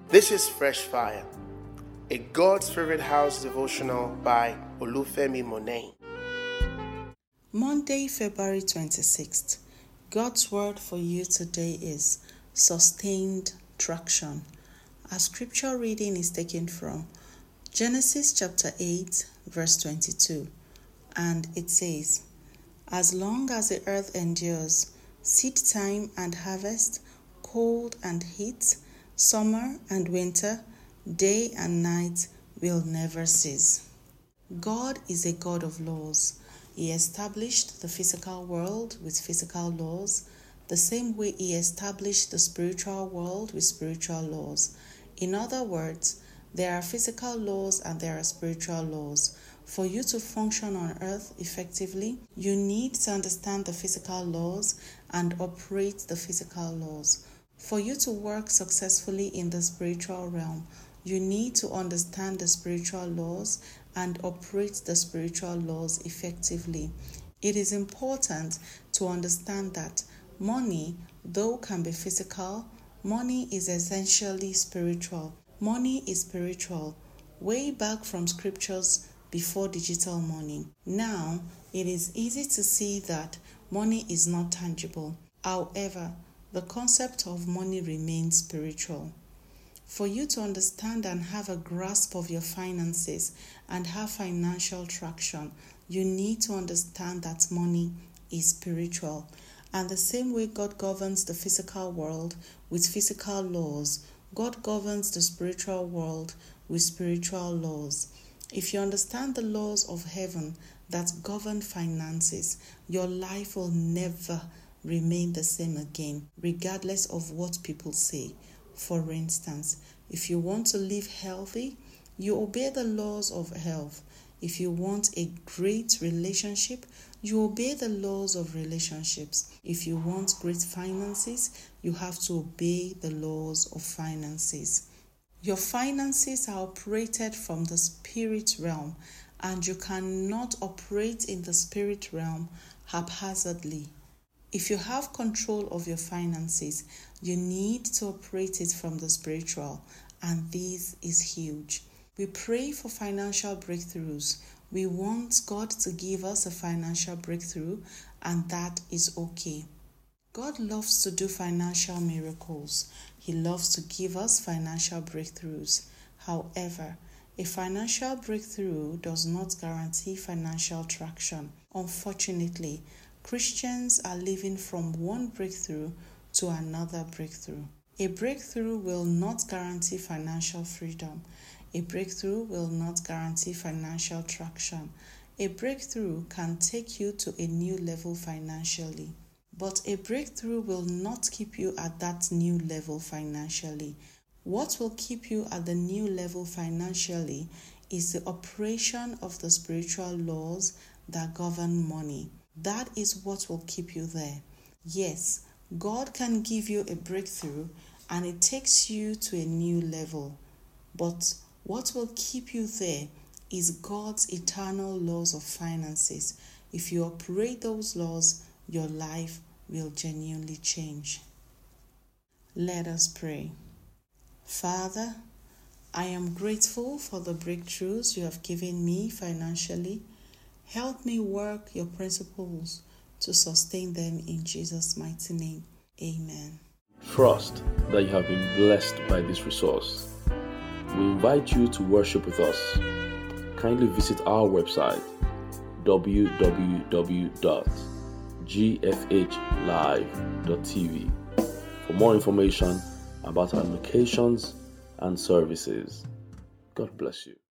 This is Fresh Fire, a God's Favorite House devotional by Olufemi Monet. Monday, February 26th. God's word for you today is sustained traction. Our scripture reading is taken from Genesis chapter 8, verse 22, and it says, "As long as the earth endures, seed time and harvest, cold and heat, summer and winter, day and night will never cease." God is a God of laws. He established the physical world with physical laws, the same way He established the spiritual world with spiritual laws. In other words, there are physical laws and there are spiritual laws. For you to function on earth effectively, you need to understand the physical laws and operate the physical laws. For you to work successfully in the spiritual realm, you need to understand the spiritual laws and operate the spiritual laws effectively. It is important to understand that money, though can be physical, money is essentially spiritual. Money is spiritual, way back from scriptures before digital money. Now, it is easy to see that money is not tangible. However, the concept of money remains spiritual. For you to understand and have a grasp of your finances and have financial traction, you need to understand that money is spiritual. And the same way God governs the physical world with physical laws, God governs the spiritual world with spiritual laws. If you understand the laws of heaven that govern finances, your life will never remain the same again, regardless of what people say. For instance, if you want to live healthy, you obey the laws of health. If you want a great relationship, you obey the laws of relationships. If you want great finances, you have to obey the laws of finances. Your finances are operated from the spirit realm, and you cannot operate in the spirit realm haphazardly. If you have control of your finances, you need to operate it from the spiritual, and this is huge. We pray for financial breakthroughs. We want God to give us a financial breakthrough, and that is okay. God loves to do financial miracles. He loves to give us financial breakthroughs. However, a financial breakthrough does not guarantee financial traction. Unfortunately, Christians are living from one breakthrough to another breakthrough. A breakthrough will not guarantee financial freedom. A breakthrough will not guarantee financial traction. A breakthrough can take you to a new level financially, but a breakthrough will not keep you at that new level financially. What will keep you at the new level financially is the operation of the spiritual laws that govern money. That is what will keep you there. Yes, God can give you a breakthrough and it takes you to a new level. But what will keep you there is God's eternal laws of finances. If you operate those laws, your life will genuinely change. Let us pray. Father, I am grateful for the breakthroughs you have given me financially. Help me work your principles to sustain them in Jesus' mighty name. Amen. Trust that you have been blessed by this resource. We invite you to worship with us. Kindly visit our website www.gfhlive.tv for more information about our locations and services. God bless you.